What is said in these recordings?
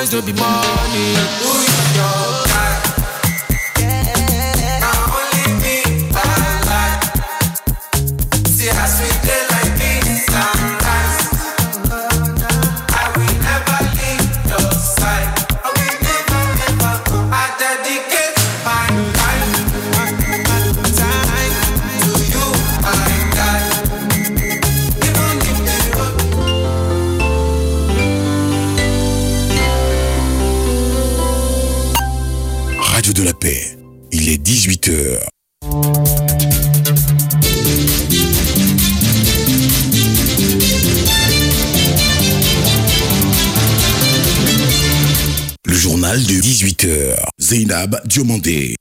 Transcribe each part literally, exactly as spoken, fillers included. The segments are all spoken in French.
Boys no be money. Who is your guy? Now only me I like. See as we play like this sometimes. I will never leave your side. I will never, never go. I dedicate my life, time to you, my guy. Even if the road. Radio de la Paix, il est dix-huit heures. Le journal de dix-huit heures. Zeynab Diomandé.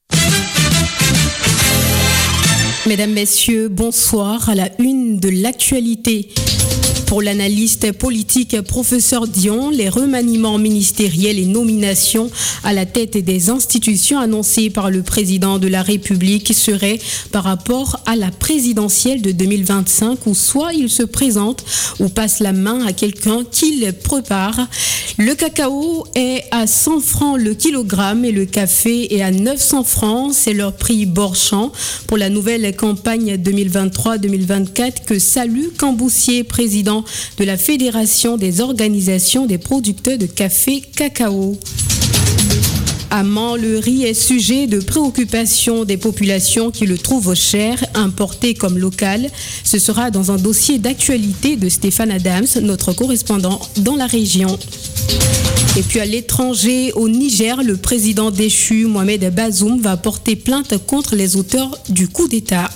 Mesdames, Messieurs, bonsoir. À la une de l'actualité. Pour l'analyste politique professeur Dion, les remaniements ministériels et nominations à la tête des institutions annoncées par le président de la République seraient par rapport à la présidentielle de deux mille vingt-cinq où soit il se présente ou passe la main à quelqu'un qu'il prépare. Le cacao est à cent francs le kilogramme et le café est à neuf cents francs. C'est leur prix Borchamp pour la nouvelle campagne deux mille vingt-trois deux mille vingt-quatre que salue Camboussier, président de la Fédération des organisations des producteurs de café cacao. À Mans, le riz est sujet de préoccupation des populations qui le trouvent cher, importé comme local. Ce sera dans un dossier d'actualité de Stéphane Adams, notre correspondant dans la région. Et puis à l'étranger, au Niger, le président déchu, Mohamed Bazoum, va porter plainte contre les auteurs du coup d'État.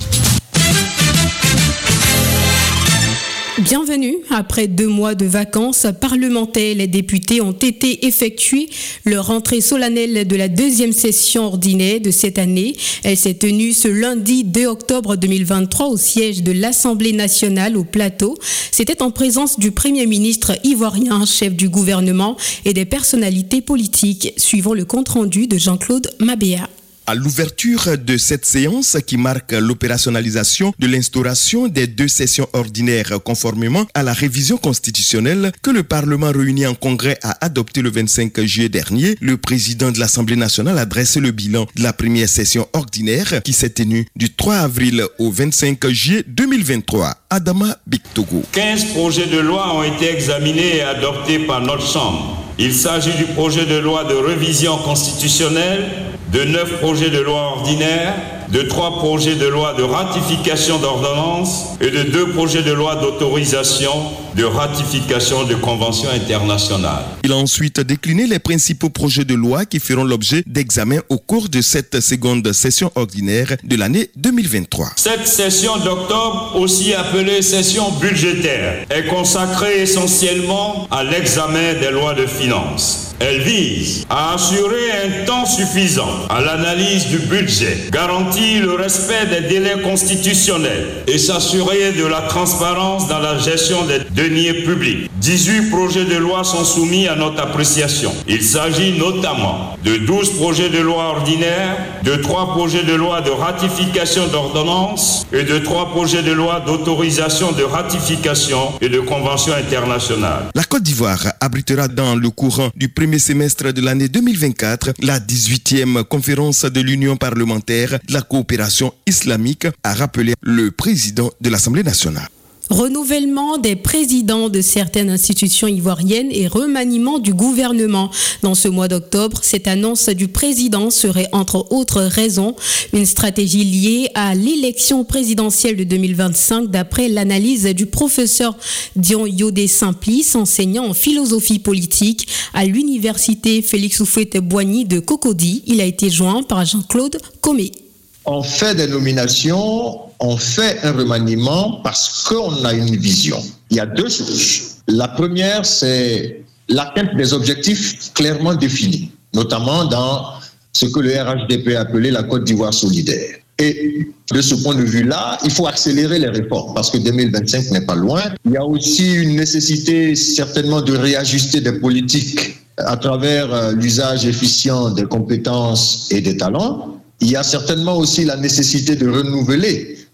Bienvenue. Après deux mois de vacances parlementaires, les députés ont été effectués leur rentrée solennelle de la deuxième session ordinaire de cette année. Elle s'est tenue ce lundi deux octobre deux mille vingt-trois au siège de l'Assemblée nationale au Plateau. C'était en présence du Premier ministre ivoirien, chef du gouvernement et des personnalités politiques, suivant le compte-rendu de Jean-Claude Mabéa. À l'ouverture de cette séance qui marque l'opérationnalisation de l'instauration des deux sessions ordinaires conformément à la révision constitutionnelle que le Parlement réuni en congrès a adopté le vingt-cinq juillet dernier, le président de l'Assemblée nationale a dressé le bilan de la première session ordinaire qui s'est tenue du trois avril au vingt-cinq juillet deux mille vingt-trois. Adama Bictogo. quinze projets de loi ont été examinés et adoptés par notre Chambre. Il s'agit du projet de loi de révision constitutionnelle, de neuf projets de loi ordinaires, de trois projets de loi de ratification d'ordonnances et de deux projets de loi d'autorisation de ratification de conventions internationales. Il a ensuite décliné les principaux projets de loi qui feront l'objet d'examen au cours de cette seconde session ordinaire de l'année deux mille vingt-trois. Cette session d'octobre, aussi appelée session budgétaire, est consacrée essentiellement à l'examen des lois de finances. Elle vise à assurer un temps suffisant à l'analyse du budget, garantir le respect des délais constitutionnels et s'assurer de la transparence dans la gestion des deniers publics. dix-huit projets de loi sont soumis à notre appréciation. Il s'agit notamment de douze projets de loi ordinaires, de trois projets de loi de ratification d'ordonnances et de trois projets de loi d'autorisation de ratification et de conventions internationales. La Côte d'Ivoire abritera dans le courant du premier semestre de l'année deux mille vingt-quatre la dix-huitième conférence de l'Union parlementaire de la coopération islamique, a rappelé le président de l'Assemblée nationale. Renouvellement des présidents de certaines institutions ivoiriennes et remaniement du gouvernement. Dans ce mois d'octobre, cette annonce du président serait entre autres raisons une stratégie liée à l'élection présidentielle de deux mille vingt-cinq d'après l'analyse du professeur Dion Yodé Simplice, enseignant en philosophie politique à l'université Félix Houphouët-Boigny de Cocody. Il a été joint par Jean-Claude Comé. On fait des nominations, on fait un remaniement parce qu'on a une vision. Il y a deux choses. La première, c'est l'atteinte des objectifs clairement définis, notamment dans ce que le R H D P a appelé la Côte d'Ivoire solidaire. Et de ce point de vue-là, il faut accélérer les réformes parce que deux mille vingt-cinq n'est pas loin. Il y a aussi une nécessité certainement de réajuster des politiques à travers l'usage efficient des compétences et des talents. Il y a certainement aussi la nécessité de renouveler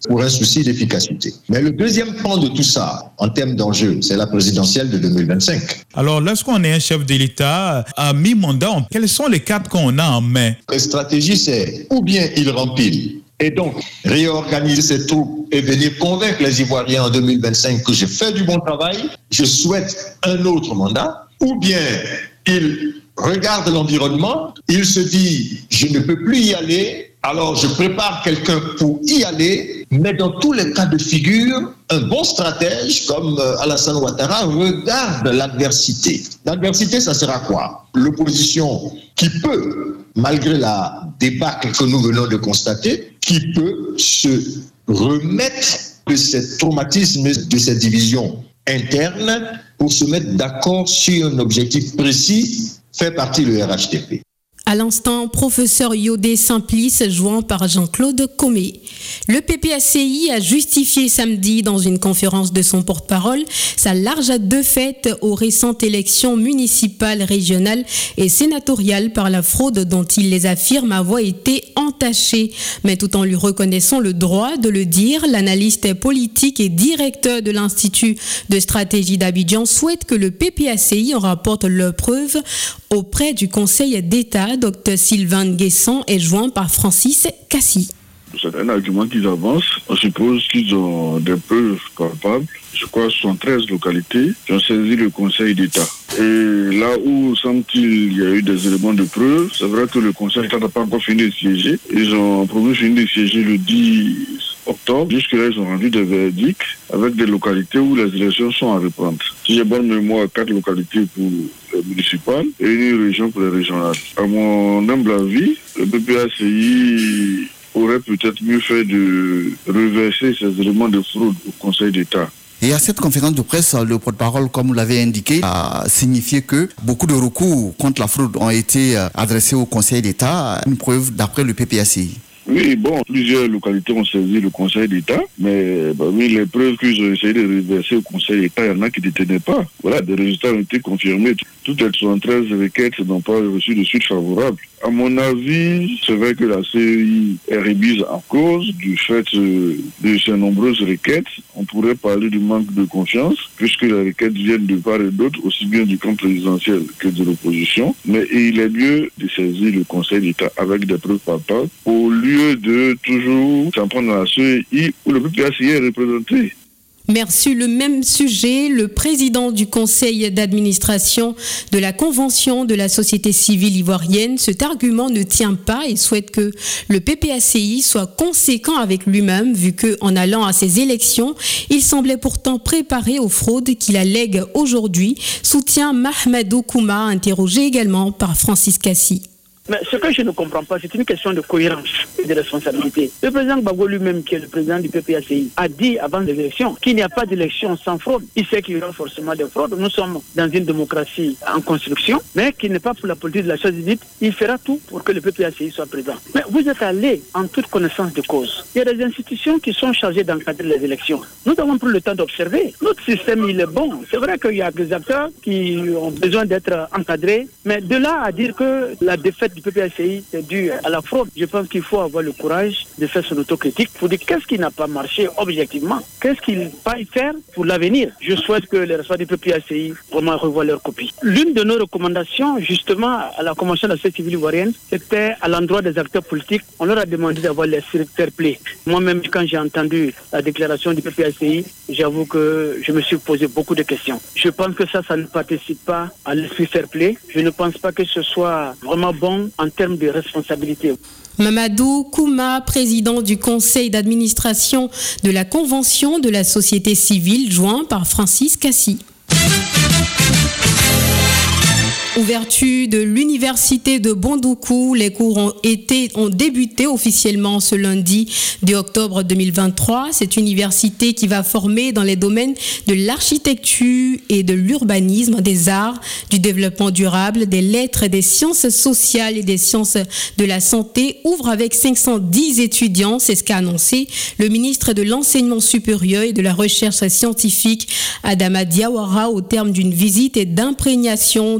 pour un souci d'efficacité. Mais le deuxième pan de tout ça, en termes d'enjeux, c'est la présidentielle de deux mille vingt-cinq. Alors, lorsqu'on est un chef de l'État à mi-mandat, quelles sont les cartes qu'on a en main? La stratégie, c'est ou bien il remplit et donc réorganiser ses troupes et venir convaincre les Ivoiriens en deux mille vingt-cinq que j'ai fait du bon travail, je souhaite un autre mandat, ou bien il regarde l'environnement, il se dit je ne peux plus y aller, alors je prépare quelqu'un pour y aller, mais dans tous les cas de figure, un bon stratège comme Alassane Ouattara regarde l'adversité. L'adversité, ça sera quoi? L'opposition qui peut, malgré la débâcle que nous venons de constater, qui peut se remettre de ces traumatismes, de ces divisions internes pour se mettre d'accord sur un objectif précis, fait partie du R H D P. À l'instant, professeur Yodé Simplice, jouant par Jean-Claude Comé. Le P P A C I a justifié samedi dans une conférence de son porte-parole sa large défaite aux récentes élections municipales, régionales et sénatoriales par la fraude dont il les affirme avoir été entachés. Mais tout en lui reconnaissant le droit de le dire, l'analyste politique et directeur de l'Institut de stratégie d'Abidjan souhaite que le P P A C I en rapporte leurs preuves auprès du Conseil d'État. Docteur Sylvain Guesson est joint par Francis Cassi. C'est un argument qu'ils avancent. On suppose qu'ils ont des preuves palpables. Je crois soixante-treize localités qui ont saisi le Conseil d'État. Et là où semble-t-il il y a eu des éléments de preuve, c'est vrai que le Conseil d'État n'a pas encore fini de siéger. Ils ont promis de finir de siéger le dix octobre. Jusque-là, ils ont rendu des verdicts avec des localités où les élections sont à reprendre. Si j'ai bonne mémoire, quatre localités pour les municipales et une région pour les régionales. À mon humble avis, le P P A C I aurait peut-être mieux fait de reverser ces éléments de fraude au Conseil d'État. Et à cette conférence de presse, le porte-parole, comme vous l'avez indiqué, a signifié que beaucoup de recours contre la fraude ont été adressés au Conseil d'État, une preuve d'après le P P A C I. Oui, bon, plusieurs localités ont saisi le Conseil d'État, mais bah, oui, les preuves qu'ils ont essayé de reverser au Conseil d'État, il y en a qui ne détenaient pas. Voilà, des résultats ont été confirmés. Toutes les soixante-treize requêtes n'ont pas reçu de suite favorable. À mon avis, c'est vrai que la C E I est remise en cause du fait euh, de ces nombreuses requêtes. On pourrait parler du manque de confiance, puisque les requêtes viennent de part et d'autre, aussi bien du camp présidentiel que de l'opposition. Mais il est mieux de saisir le Conseil d'État avec des preuves palpables, au lieu de toujours s'en prendre à la C E I où le P P A C I est représenté. Merci. Le même sujet, le président du conseil d'administration de la Convention de la société civile ivoirienne, cet argument ne tient pas et souhaite que le P P A C I soit conséquent avec lui-même, vu qu'en allant à ces élections, il semblait pourtant préparé aux fraudes qu'il allègue aujourd'hui. Soutient Mahmoudou Kouma, interrogé également par Francis Cassi. Mais ce que je ne comprends pas, c'est une question de cohérence et de responsabilité. Le président Gbagbo lui-même, qui est le président du P P A C I, a dit avant l'élection qu'il n'y a pas d'élection sans fraude. Il sait qu'il y aura forcément des fraudes. Nous sommes dans une démocratie en construction, mais qu'il n'est pas pour la politique de la chose dite. Il fera tout pour que le P P A C I soit présent. Mais vous êtes allé en toute connaissance de cause. Il y a des institutions qui sont chargées d'encadrer les élections. Nous avons pris le temps d'observer. Notre système, il est bon. C'est vrai qu'il y a des acteurs qui ont besoin d'être encadrés, mais de là à dire que la défaite du P P A C I est dû à la fraude. Je pense qu'il faut avoir le courage de faire son autocritique pour dire qu'est-ce qui n'a pas marché objectivement, qu'est-ce qu'il faille faire pour l'avenir. Je souhaite que les responsables du P P A C I vraiment revoient leur copie. L'une de nos recommandations, justement, à la Convention de la société civile ivoirienne, c'était à l'endroit des acteurs politiques. On leur a demandé d'avoir l'esprit fair play. Moi-même, quand j'ai entendu la déclaration du P P A C I, j'avoue que je me suis posé beaucoup de questions. Je pense que ça, ça ne participe pas à l'esprit fair play. Je ne pense pas que ce soit vraiment bon en termes de responsabilité. Mamadou Kouma, président du conseil d'administration de la Convention de la société civile, joint par Francis Cassi. Ouverture de l'université de Bondoukou, les cours ont été ont débuté officiellement ce lundi deux octobre deux mille vingt-trois. Cette université qui va former dans les domaines de l'architecture et de l'urbanisme, des arts, du développement durable, des lettres, des sciences sociales et des sciences de la santé ouvre avec cinq cent dix étudiants. C'est ce qu'a annoncé le ministre de l'Enseignement supérieur et de la Recherche scientifique, Adama Diawara, au terme d'une visite et d'imprégnation de l'état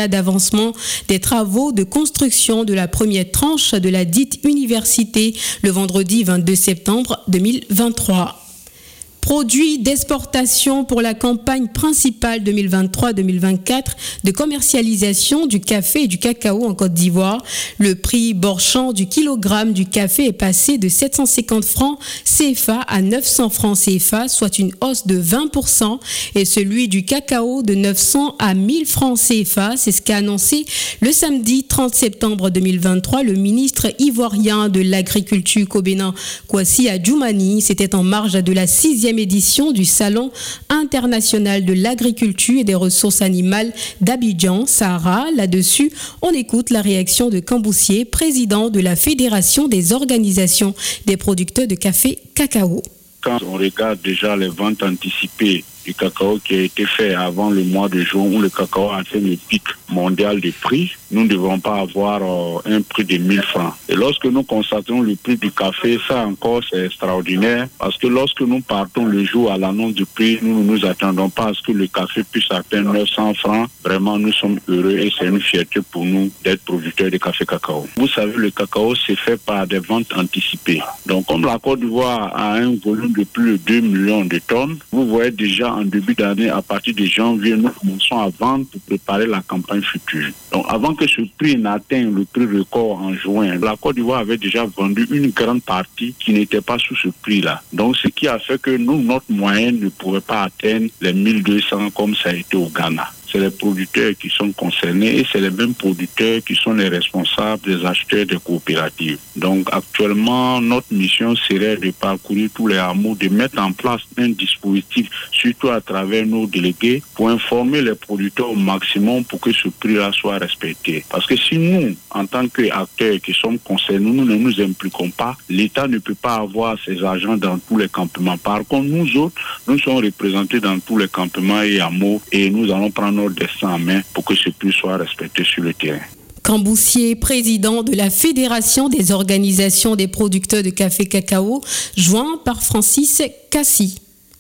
l'état d'avancement des travaux de construction de la première tranche de la dite université le vendredi vingt-deux septembre deux mille vingt-trois. Produits d'exportation pour la campagne principale deux mille vingt-trois deux mille vingt-quatre de commercialisation du café et du cacao en Côte d'Ivoire. Le prix borchant du kilogramme du café est passé de sept cent cinquante francs C F A à neuf cents francs C F A, soit une hausse de vingt pour cent, et celui du cacao de neuf cents à mille francs C F A. C'est ce qu'a annoncé le samedi trente septembre deux mille vingt-trois le ministre ivoirien de l'Agriculture au Bénin, Kwasi Adjoumani. C'était en marge de la sixième édition du Salon international de l'agriculture et des ressources animales d'Abidjan, Sahara. Là-dessus, on écoute la réaction de Camboussier, président de la Fédération des organisations des producteurs de café cacao. Quand on regarde déjà les ventes anticipées du cacao qui a été fait avant le mois de juin où le cacao a fait le pic mondial de prix, nous ne devons pas avoir euh, un prix de mille francs. Et lorsque nous constatons le prix du café, ça encore c'est extraordinaire parce que lorsque nous partons le jour à l'annonce du prix, nous ne nous attendons pas à ce que le café puisse atteindre neuf cents francs. Vraiment, nous sommes heureux et c'est une fierté pour nous d'être producteurs de café cacao. Vous savez, le cacao c'est fait par des ventes anticipées. Donc comme la Côte d'Ivoire a un volume de plus de deux millions de tonnes, vous voyez déjà en début d'année, à partir de janvier, nous commençons à vendre pour préparer la campagne future. Donc avant que ce prix n'atteigne le prix record en juin, la Côte d'Ivoire avait déjà vendu une grande partie qui n'était pas sous ce prix-là. Donc ce qui a fait que nous, notre moyenne ne pouvait pas atteindre les mille deux cents comme ça a été au Ghana. C'est les producteurs qui sont concernés et c'est les mêmes producteurs qui sont les responsables des acheteurs des coopératives. Donc actuellement, notre mission serait de parcourir tous les hameaux, de mettre en place un dispositif, surtout à travers nos délégués, pour informer les producteurs au maximum pour que ce prix-là soit respecté. Parce que si nous, en tant qu'acteurs qui sommes concernés, nous ne nous impliquons pas, l'État ne peut pas avoir ses agents dans tous les campements. Par contre, nous autres, nous sommes représentés dans tous les campements et hameaux et nous allons prendre notre destin en main pour que ce prix soit respecté sur le terrain. Camboussier, président de la Fédération des organisations des producteurs de café cacao, joint par Francis Cassi.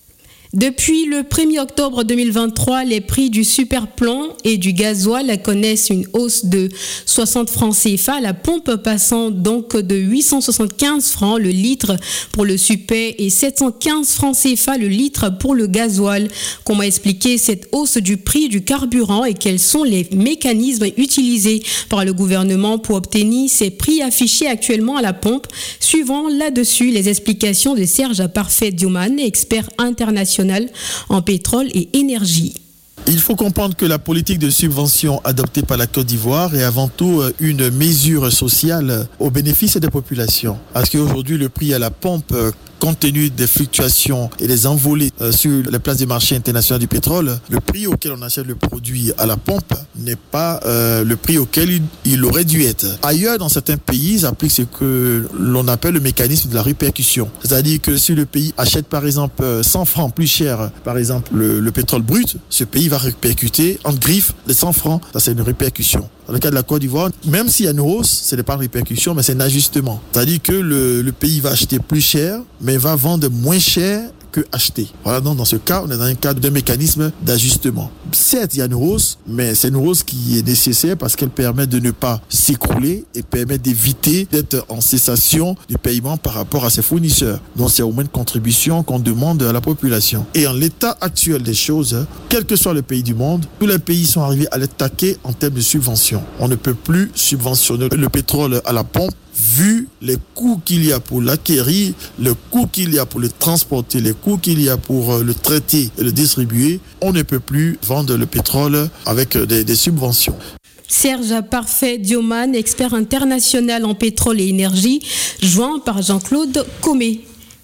Depuis le premier octobre deux mille vingt-trois, les prix du superplomb et du gasoil connaissent une hausse de soixante francs C F A, la pompe passant donc de huit cent soixante-quinze francs le litre pour le super et sept cent quinze francs C F A le litre pour le gasoil. Comment expliquer cette hausse du prix du carburant et quels sont les mécanismes utilisés par le gouvernement pour obtenir ces prix affichés actuellement à la pompe? Suivant là-dessus les explications de Serge Parfait-Dioman, expert international en pétrole et énergie. Il faut comprendre que la politique de subvention adoptée par la Côte d'Ivoire est avant tout une mesure sociale au bénéfice des populations. Parce qu'aujourd'hui, le prix à la pompe, compte tenu des fluctuations et des envolées sur les places du marché international du pétrole, le prix auquel on achète le produit à la pompe n'est pas euh, le prix auquel il, il aurait dû être. Ailleurs, dans certains pays, ils appliquent ce que l'on appelle le mécanisme de la répercussion. C'est-à-dire que si le pays achète par exemple cent francs plus cher, par exemple le, le pétrole brut, ce pays va répercuter en griffe les cent francs. Ça, c'est une répercussion. Dans le cas de la Côte d'Ivoire, même s'il y a une hausse, ce n'est pas une répercussion, mais c'est un ajustement. C'est-à-dire que le, le pays va acheter plus cher, mais va vendre moins cher que acheter. Voilà, donc dans ce cas, on est dans un cadre d'un mécanisme d'ajustement. Certes, il y a une hausse, mais c'est une hausse qui est nécessaire parce qu'elle permet de ne pas s'écrouler et permet d'éviter d'être en cessation du paiement par rapport à ses fournisseurs. Donc c'est au moins une contribution qu'on demande à la population. Et en l'état actuel des choses, quel que soit le pays du monde, tous les pays sont arrivés à l'être taqués en termes de subventions. On ne peut plus subventionner le pétrole à la pompe vu les coûts qu'il y a pour l'acquérir, le coût qu'il y a pour le transporter, les coûts qu'il y a pour le traiter et le distribuer, on ne peut plus vendre le pétrole avec des, des subventions. Serge Parfait-Dioman, expert international en pétrole et énergie, joint par Jean-Claude Comé.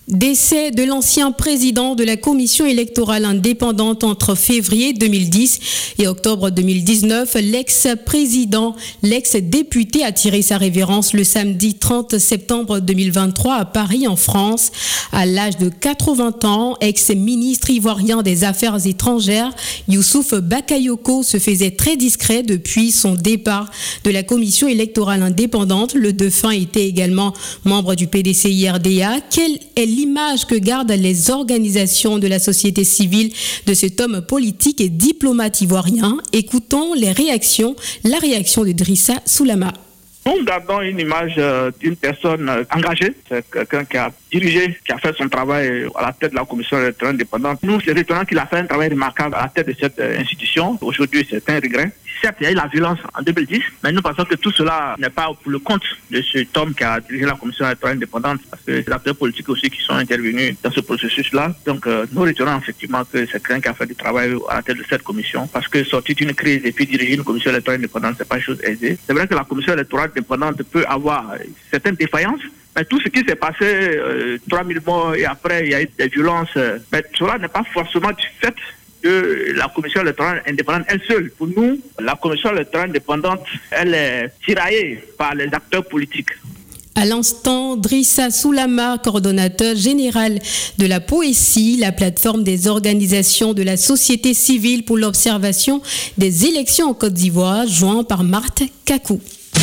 Décès de l'ancien président de la commission électorale indépendante entre février deux mille dix et octobre deux mille dix-neuf. L'ex-président, l'ex-député a tiré sa révérence le samedi trente septembre deux mille vingt-trois à Paris, en France. À l'âge de quatre-vingts ans, ex-ministre ivoirien des Affaires étrangères, Youssouf Bakayoko se faisait très discret depuis son départ de la commission électorale indépendante. Le défunt était également membre du P D C I R D A. Quel est l'image que gardent les organisations de la société civile de cet homme politique et diplomate ivoirien. Écoutons les réactions, la réaction de Drissa Soulama. Nous gardons une image euh, d'une personne euh, engagée, c'est quelqu'un qui a dirigé, qui a fait son travail à la tête de la commission électorale indépendante. Nous, c'est étonnant qu'il a fait un travail remarquable à la tête de cette euh, institution. Aujourd'hui, c'est un regret. Certes, il y a eu la violence en deux mille dix, mais nous pensons que tout cela n'est pas pour le compte de cet homme qui a dirigé la commission électorale indépendante, parce que c'est les acteurs politiques aussi qui sont intervenus dans ce processus-là. Donc, euh, nous retenons effectivement que c'est quelqu'un qui a fait du travail à la tête de cette commission, parce que sortir d'une crise et puis diriger une commission électorale indépendante, c'est pas une chose aisée. C'est vrai que la commission électorale indépendante peut avoir certaines défaillances, mais tout ce qui s'est passé, euh, trois mille morts et après, il y a eu des violences, euh, mais cela n'est pas forcément du fait de la commission électorale indépendante elle seule. Pour nous, la commission électorale indépendante, elle est tiraillée par les acteurs politiques. À l'instant, Drissa Soulama, coordonnateur général de la Poésie, la plateforme des organisations de la société civile pour l'observation des élections en Côte d'Ivoire, joint par Marthe Kakou.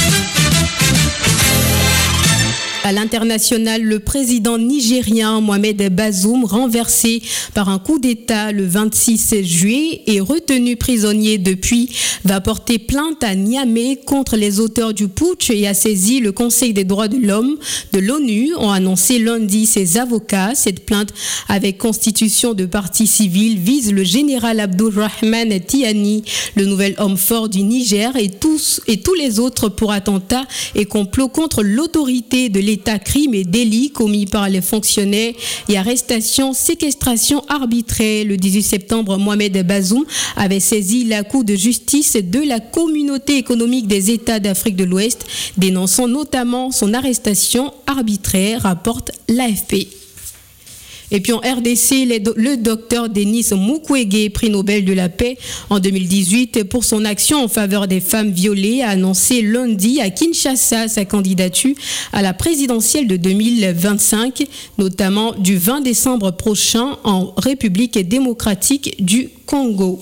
À l'international, le président nigérien Mohamed Bazoum, renversé par un coup d'État le vingt-six juillet et retenu prisonnier depuis, va porter plainte à Niamey contre les auteurs du putsch et a saisi le Conseil des droits de l'homme de l'ONU, ont annoncé lundi ses avocats. Cette plainte avec constitution de partie civile vise le général Abdourahmane Tiani, le nouvel homme fort du Niger, et tous, et tous les autres pour attentats et complots contre l'autorité de l'État. État, crimes et délits commis par les fonctionnaires et arrestations, séquestrations arbitraires. Le dix-huit septembre, Mohamed Bazoum avait saisi la Cour de justice de la Communauté économique des États d'Afrique de l'Ouest, dénonçant notamment son arrestation arbitraire, rapporte l'A F P. Et puis en R D C, le docteur Denis Mukwege, prix Nobel de la paix en deux mille dix-huit pour son action en faveur des femmes violées, a annoncé lundi à Kinshasa sa candidature à la présidentielle de deux mille vingt-cinq, notamment du vingt décembre prochain en République démocratique du Congo.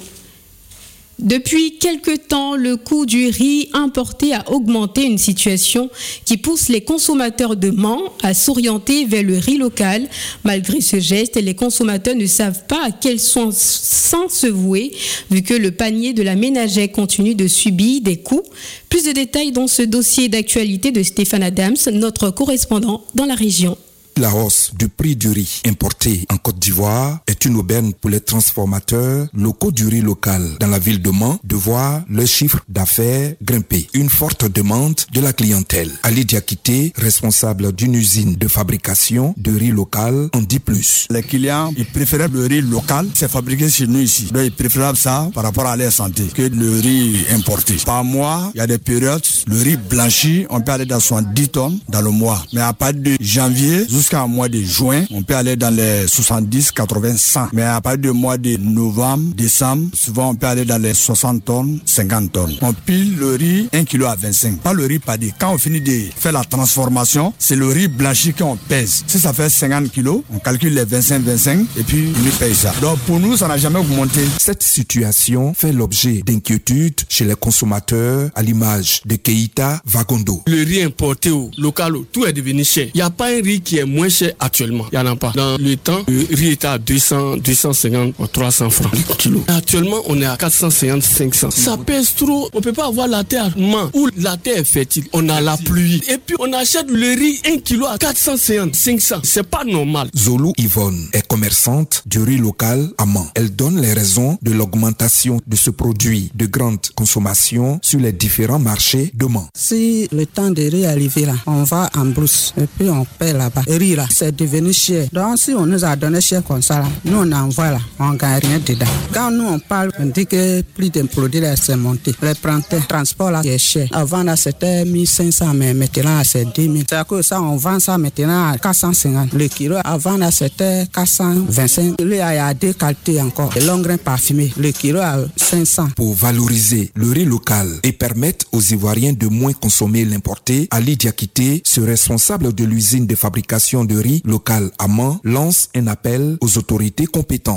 Depuis quelque temps, le coût du riz importé a augmenté, une situation qui pousse les consommateurs de Mans à s'orienter vers le riz local. Malgré ce geste, les consommateurs ne savent pas à quel sens se vouer, vu que le panier de la ménagère continue de subir des coûts. Plus de détails dans ce dossier d'actualité de Stéphane Adams, notre correspondant dans la région. La hausse du prix du riz importé en Côte d'Ivoire est une aubaine pour les transformateurs locaux du riz local dans la ville de Mans de voir leur chiffre d'affaires grimper. Une forte demande de la clientèle. Ali Diakité, responsable d'une usine de fabrication de riz local, en dit plus. Les clients, ils préfèrent le riz local, c'est fabriqué chez nous ici. Donc ils préfèrent ça par rapport à leur santé que le riz importé. Par mois, il y a des périodes, le riz blanchi, on peut aller dans soixante-dix tonnes dans le mois. Mais à partir de janvier jusqu'à mois de juin, on peut aller dans les soixante-dix, quatre-vingts, cent. Mais à partir du mois de novembre, décembre, souvent on peut aller dans les soixante tonnes, cinquante tonnes. On pile le riz un kilo à vingt-cinq. Pas le riz padé. Quand on finit de faire la transformation, c'est le riz blanchi qu'on pèse. Si ça fait cinquante kilos, on calcule les vingt-cinq, vingt-cinq et puis on paye ça. Donc pour nous, ça n'a jamais augmenté. Cette situation fait l'objet d'inquiétudes chez les consommateurs à l'image de Keita Vagondo. Le riz importé ou local, tout est devenu cher. Il n'y a pas un riz qui est moins cher actuellement. Il n'y en a pas. Dans le temps, le riz était à deux cents, deux cent cinquante ou trois cents francs le kilo. Actuellement, on est à quatre cent cinquante, cinq cents. Ça pèse trop. On ne peut pas avoir la terre où la terre est fertile. On a la pluie. Et puis, on achète le riz un kilo à quatre cent cinquante, cinq cents. C'est pas normal. Zolou Yvonne est commerçante du riz local à Mans. Elle donne les raisons de l'augmentation de ce produit de grande consommation sur les différents marchés de Mans. Si le temps de riz est arrivé là, on va en brousse et puis on paie là-bas. Le riz là, c'est devenu cher. Donc si on nous a donné cher comme ça là, nous on envoie là, on ne gagne rien dedans. Quand nous on parle, on dit que le prix d'un produit là c'est monté. Le transport là est cher. Avant là c'était mille cinq cents, mais maintenant c'est deux mille. C'est à cause de ça on vend ça maintenant à quatre cent cinquante. Le kilo avant là c'était quatre cent vingt-cinq. Il y a deux qualités encore. Le long grain parfumé, le kilo à cinq cents. Pour valoriser le riz local et permettre aux Ivoiriens de moins consommer l'importé, Ali Diakité, ce responsable de l'usine de fabrication de riz local à Mans, lance un appel aux autorités compétentes.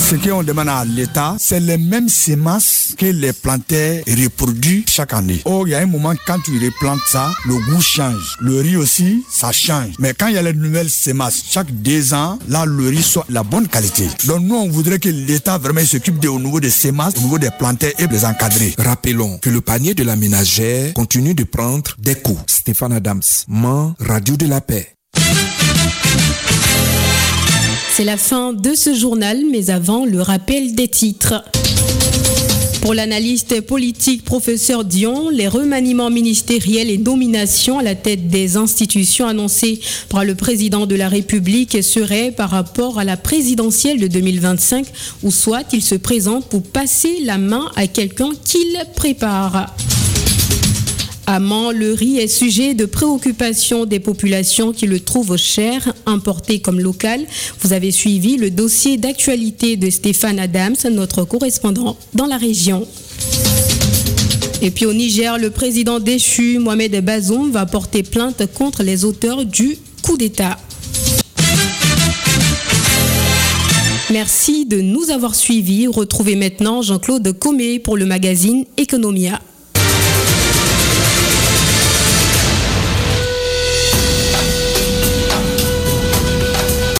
Ce qu'on demande à l'État, c'est les mêmes semences que les planteurs reproduisent chaque année. Or, il y a un moment, quand tu replantes ça, le goût change. Le riz aussi, ça change. Mais quand il y a les nouvelles semences, chaque deux ans, là, le riz soit la bonne qualité. Donc, nous, on voudrait que l'État vraiment s'occupe de, au niveau des semences, au niveau des planteurs et des encadrés. Rappelons que le panier de la ménagère continue de prendre des coups. Stéphane Adams, Mans, Radio de la Paix. C'est la fin de ce journal, mais avant, le rappel des titres. Pour l'analyste politique professeur Dion, les remaniements ministériels et nominations à la tête des institutions annoncées par le président de la République seraient par rapport à la présidentielle de deux mille vingt-cinq, ou soit il se présente pour passer la main à quelqu'un qu'il prépare. À Mans, le riz est sujet de préoccupation des populations qui le trouvent cher, importé comme local. Vous avez suivi le dossier d'actualité de Stéphane Adams, notre correspondant dans la région. Et puis au Niger, le président déchu, Mohamed Bazoum, va porter plainte contre les auteurs du coup d'État. Merci de nous avoir suivis. Retrouvez maintenant Jean-Claude Comé pour le magazine Economia.